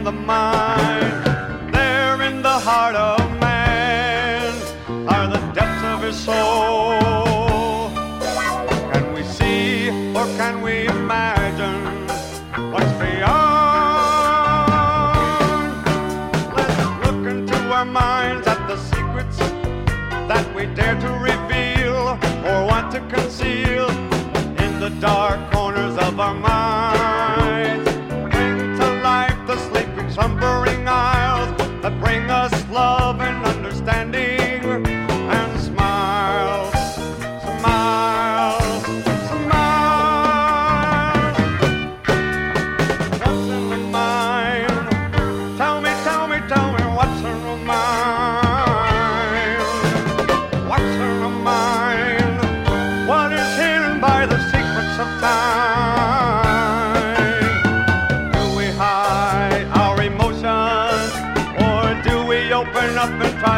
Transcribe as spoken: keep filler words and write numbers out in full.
the mind. There in the heart of man are the depths of his soul. Can we see or can we imagine what's beyond? Let's look into our minds at the secrets that we dare to reveal or want to conceal in the dark corners of our minds. Bring to life the sleeping, slumbering isles that bring us love and understanding, and smile, smile, smile. What's in the mind? Tell me, tell me, tell me what's in the mind? What's in the mind? What is hidden by the secrets of time? Do we hide our emotions, or do we open up and try